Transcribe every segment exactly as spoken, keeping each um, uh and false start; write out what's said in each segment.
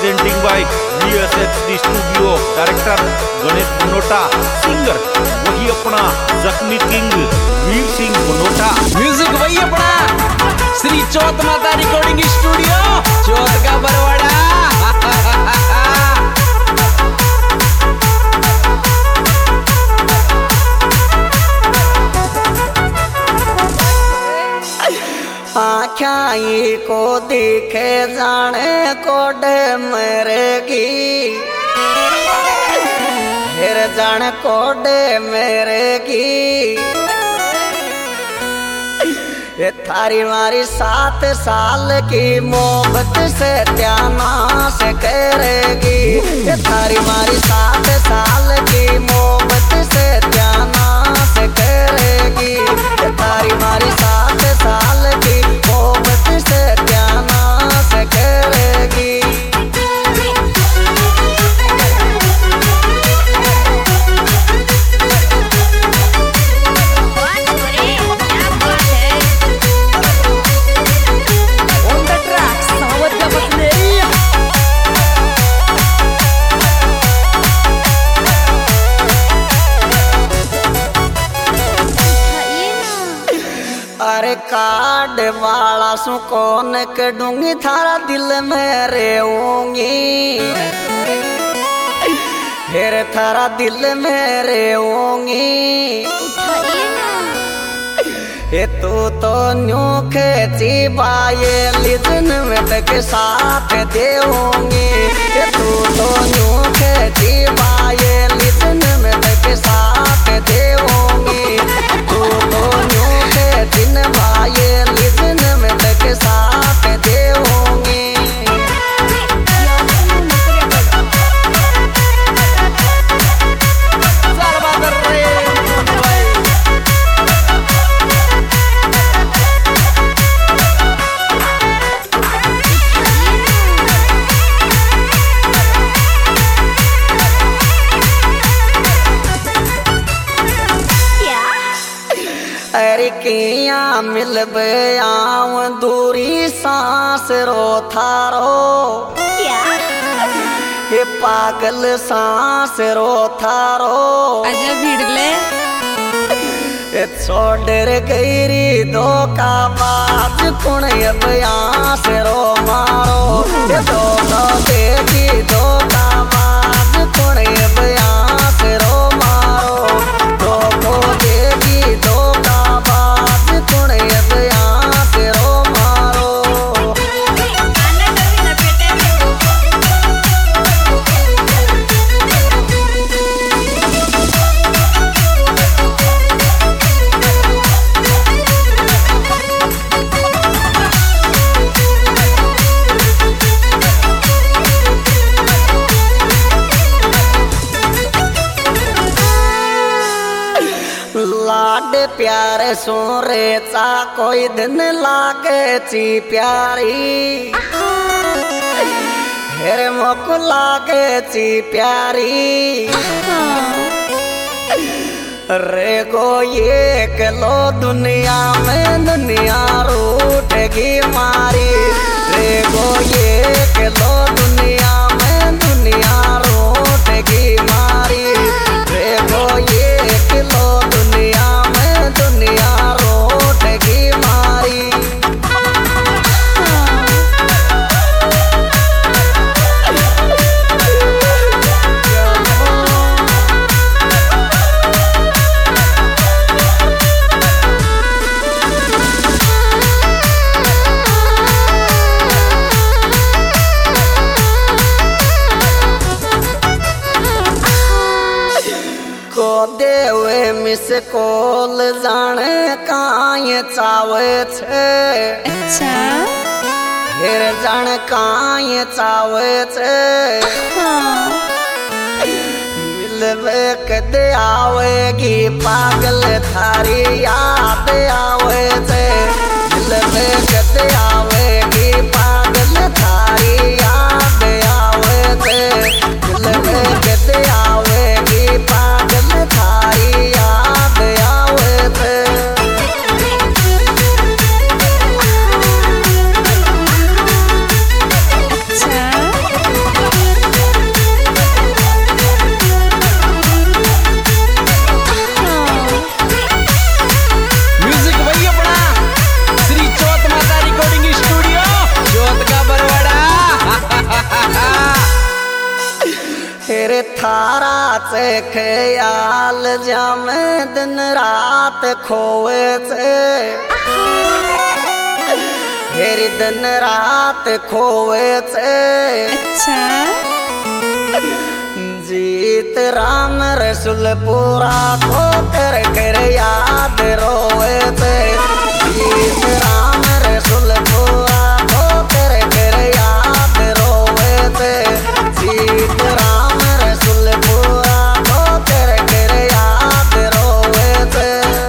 presenting by V S X D Studio, director Ganesh Banota, singer वही अपना जख्मी किंग वीर सिंह बनोटा, म्यूजिक वही अपना श्री चौथ माता रिकॉर्डिंग स्टूडियो चौथ का बरवाड़ा। आँखाई को दिखे जाने कोडे मरेगी, फिर जाने कोडे मरेगी। ये थारी मारी सात साल की मोहब्बत से त्याना से करेगी। ये थारी मारी सात साल की मोहब्बत से त्याना से करेगी। ये थारी मारी सात साल की मोहब्बत से त्याना से करेगी। अरे कार्ड वाला सु कौन करूंगी थारा दिल में रहूंगी, फिर थारा दिल में रहूंगी। ये तू तो न्यू खेची बाये लिजन में तक साथ देऊंगी। ये तू तो न्यू खेची बाये लिजन में तक साथ देऊंगी। तू तो न्यू दिन भाई लिजन में तक साथ देऊंगी। अरे किया मिल आव दूरी सांस रो थारो, ये पागल सांस रो थारो। अजब भिड़ले ये छोड़ गईरी दो का बात कुण अब आस रो मारो। ये दो दो देगी दो का बात कुण अब आस रो मारो। दो को देगी दो लाड प्यारे सोरे चा कोई दिन लागे ची प्यारी, हेरे मोक लागे ची प्यारी। रे गो ये कलो दुनिया में दुनिया रूठेगी मारी। रे गो ये कलो दुनिया में दुनिया रूठेगी मारी। रे गो ये कलो दुनिया में दुनिया रूठेगी मारी। देवे मिस कोल जाने काये चावे छे। अच्छा फिर जान काये चावे छे। हाँ। मिलवे कदे आवेगी पागल थारी याद आवे छे। मिलवे कदे आवेगी पागल थारी याद आवे छे। मिलवे कदे आवेगी पागल थारी याद आवे छे। अच्छा थारा से ख्याल जम दिन रात खोए से फिर दिन रात खोए से अच्छा जीत राम रसुलपुरा को कर कर याद रोए थे जीत राम रसुलपुरा को कर कर याद रोए थे जीत राम रसुलपुरा को कर कर याद रोए थे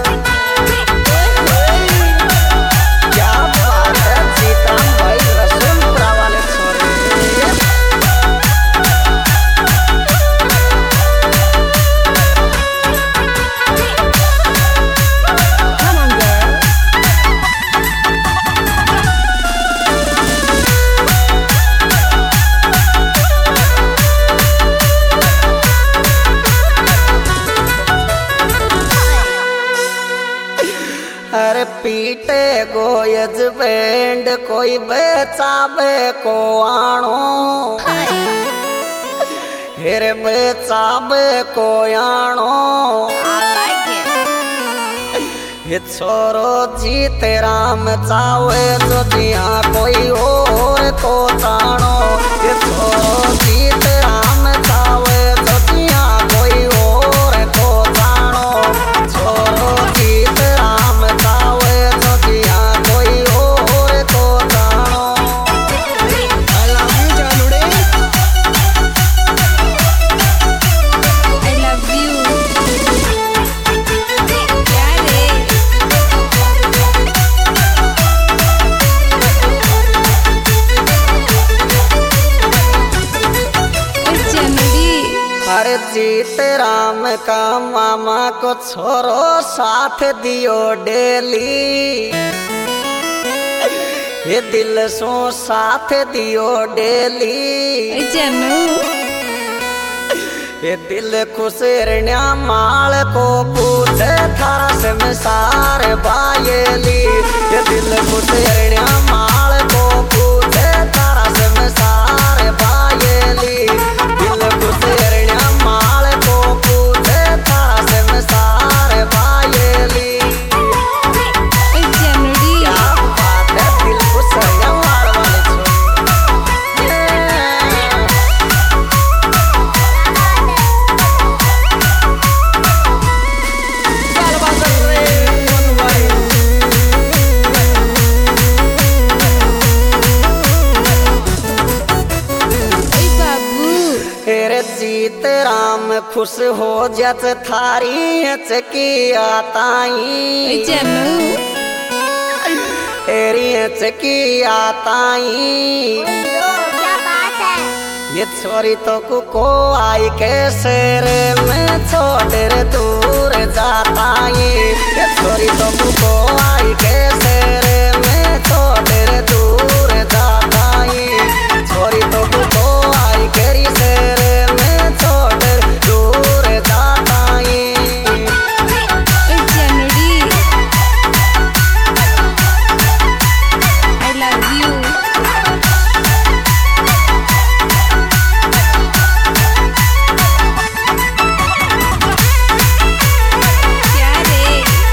क्या बात है सीताराम भाई रसुलपुरा वाले छोरे अरे पीटे गोयज बैंड कोई बेचाबे को आणो फिर बेचाबे को आणो ये छोरो जीत राम चावे जो जिया कोई और को जानो ये छोरो जीत राम चावे जो जिया कोई और को जानो छोरो जीत राम चावे जो जिया कोई और को जानो I love you, Janude. I love you क्या रे ओ जनड़ी अरे जीत राम का मामा को छोरो साथ दियो डेली ये दिल सो साथ दियो डेली ओ जनू ये दिल खुश रण्या माल को पूछे थारा से मिसार बायली ये दिल खुश रण्या माल को पूछे थारा से मिसार बायली दिल खुश रण्या माल को पूछे थारा से मिसार बायली ओ जनड़ी क्या बात है दिल खुश रण्या माल वाले छोरे Gala basa re, one way. ओए बाबू तेरे जीत राम खुश हो जत थारी चकिया ओ ताई जनू तेरी चकिया ताई ये छोरी तो को आई के शेर में छोड़ दूर जाता ये छोरी तो को आई के शेर में छोड़ दूर जाता ये छोरी तो को आई के शेर में छोड़ दूर जाता ये ओ जनड़ी आई लव यू क्या रे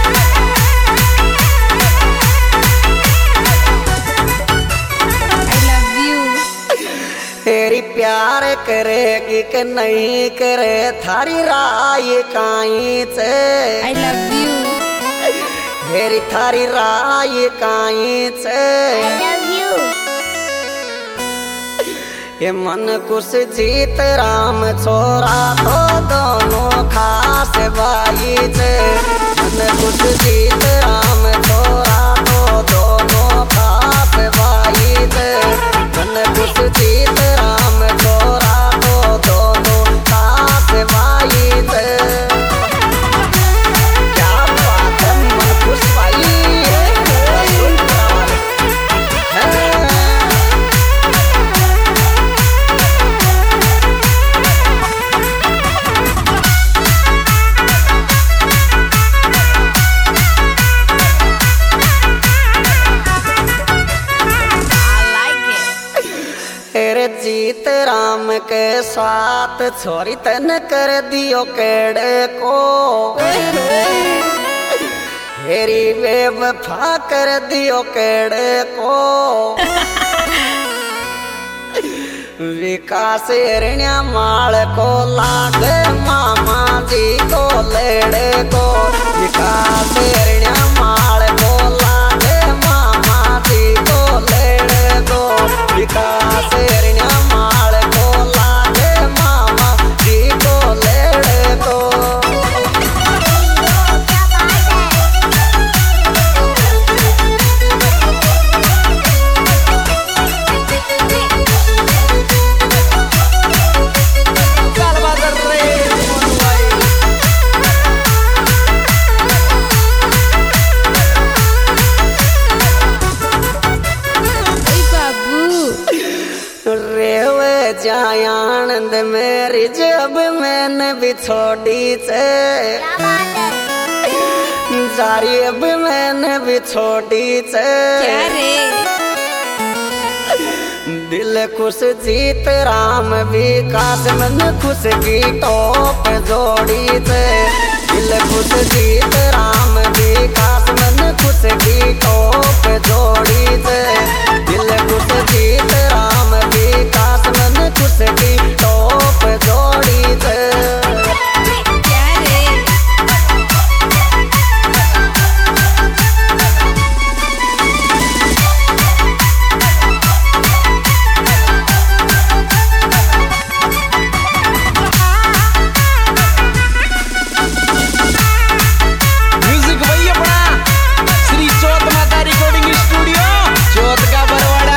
आई लव यू तेरी प्यार करेगी कि नहीं करे थारी राय काई से आई लव यू तेरी थारी राय काई से ये मन कुछ जीत राम छोरा तो दोनों खास भाई से मन कुछ जीत राम छोरा तो दोनों खास भाई से मन कुछ जीत राम छोरा तो दोनों खास भाई से क्या बात है मन कुछ भाई सुन है तेरे जीत राम के साथ छोरी तन कर दियो केड़े को हेरी बेवफा कर दियो केड़े को विकास हिरण्या माल को लागे मामा जी को लेड़े को विकास हिरण्या माल को लागे मामा जी को लेड़े को विकास हिरण्या माल को लागे मामा जी को लेड़े को जाय आनंद मेरी जब मैंने भी छोड़ी से जारी अब मैंने भी छोड़ी से क्या रे दिल खुश जीत राम विकास मन खुश की टोप जोड़ी से दिल खुश जीत राम विकास मन खुश की टोप जोड़ी से दिल खुश जीत राम विकास मन खुश की टोप जोड़ी से क्या रे म्यूजिक वही अपना श्री चौथ माता रिकॉर्डिंग स्टूडियो चौथ का बरवाड़ा।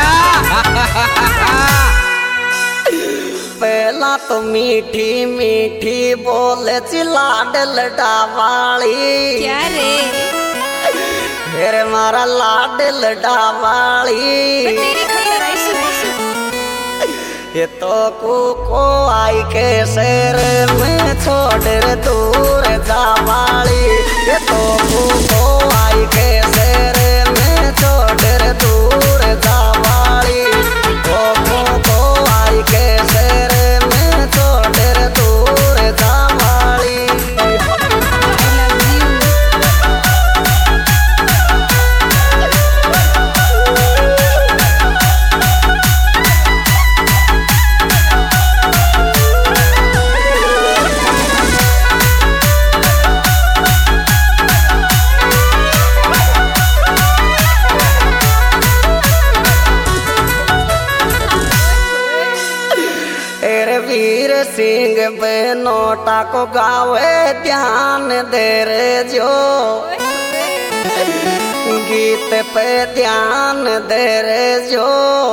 पहला तो मीठी मीठी बोले चिल्ला डलडा वाली क्या रे फिर मारा लाड लडा वाली तेरी खतर ऐसु ऐसु ये तो को आई के शेर में छोड़ दूर जावाली ये तो को आई के शेर में छोड़ दूर जावाली को को आई के शेर में छोड़ दूर जावाली वीर सिंह बेनोटा को गावे ध्यान दे रे जो गीत पे ध्यान दे रे जो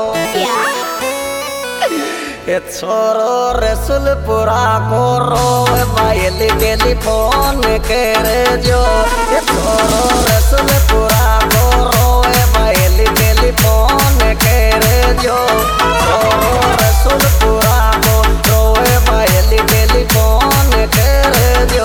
ये छोरो रसुलपुरा को रोवे बाइल टेलीफोन करे जो ये छोरो रसुलपुरा को रोवे बाइल टेलीफोन करे जो छोरो रसुलपुरा को रोवे बाइल टेलीफोन करे जो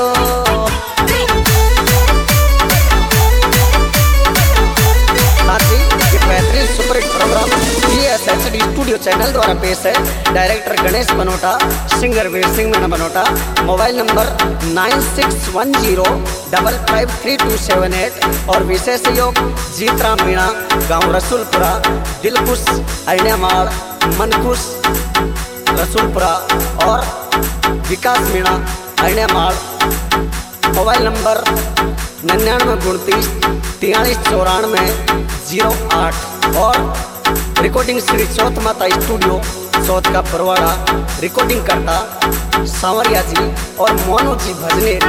बेहतरीन super hit program G S H D studio channel द्वारा पेश है। Director Ganesh Banota, singer Veer Singh Meena Banota. Mobile number nine six one zero double five three two seven eight और विशेष सहयोग जीतराम मीणा, गांव रसूलपुरा, दिलकुश अरण्यामाड़, मनकुश रसूलपुरा और विकास मीणा अरण्यामाड़। मोबाइल नंबर निन्यानवे उनतीस तियालीस चौरानवे जीरो आठ और रिकॉर्डिंग श्री चौथ माता स्टूडियो चौथ का परवाड़ा। रिकॉर्डिंग करता सांवरिया जी और मोनू जी भजनेर।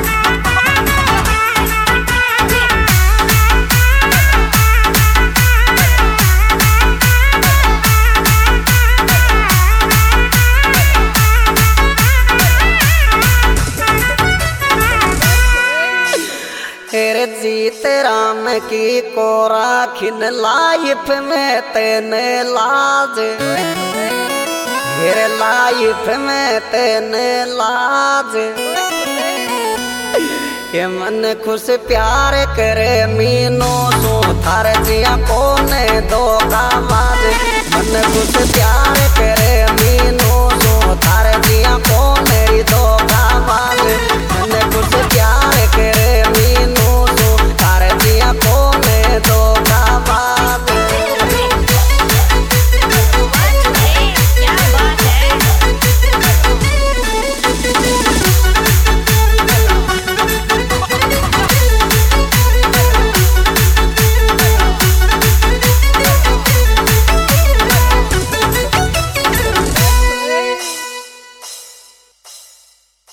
तेरे जीत राम की कोरा खिन लाइफ में तेने लाज, तेरे लाइफ में तेने लाज। ये मन खुश प्यार करे मीनो सो थार जिया कोने दो का बाज। मन खुश प्यार धोखा